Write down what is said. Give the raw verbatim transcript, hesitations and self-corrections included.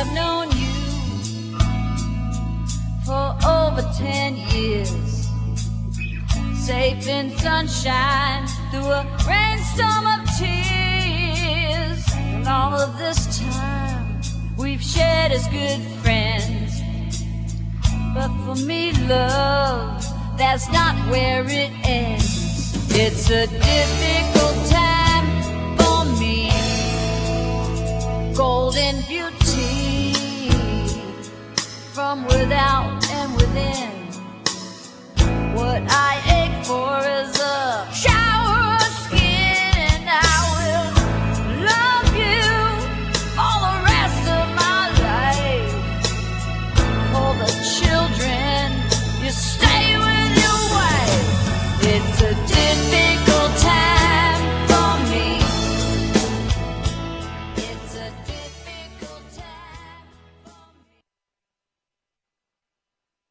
I've known you for over ten years, safe in sunshine through a rainstorm of tears. And all of this time we've shared as good friends. But for me, love, that's not where it ends. It's a difficult time for me, golden beauty from without